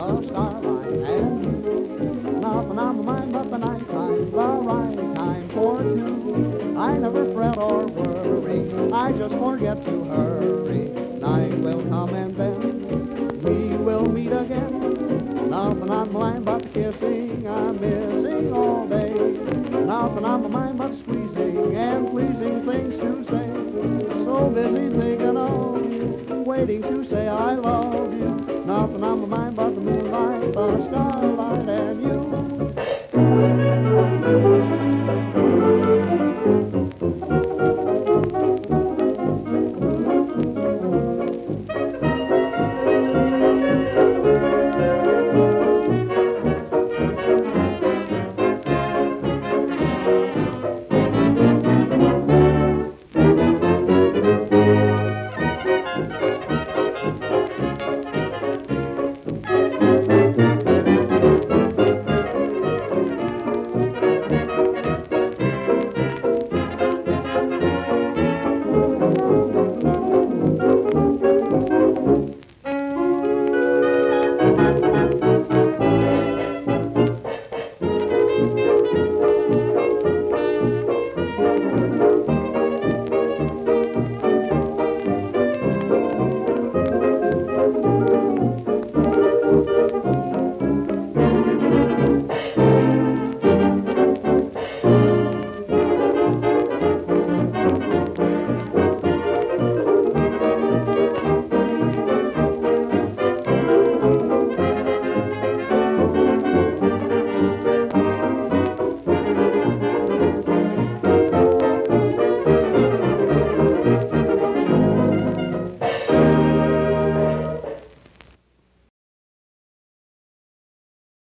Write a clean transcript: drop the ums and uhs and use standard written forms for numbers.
the starlight and you. Nothing on my mind but the night time, the right time for two. I never fret or worry, I just forget to hurry. Night will come and then we will meet again. Nothing on my mind but the kissing I'm missing all day. Nothing on my mind but squeezing and pleasing things to say. So busy thinking of you, waiting to say I love you. Nothing on my mind but the moonlight, the stars.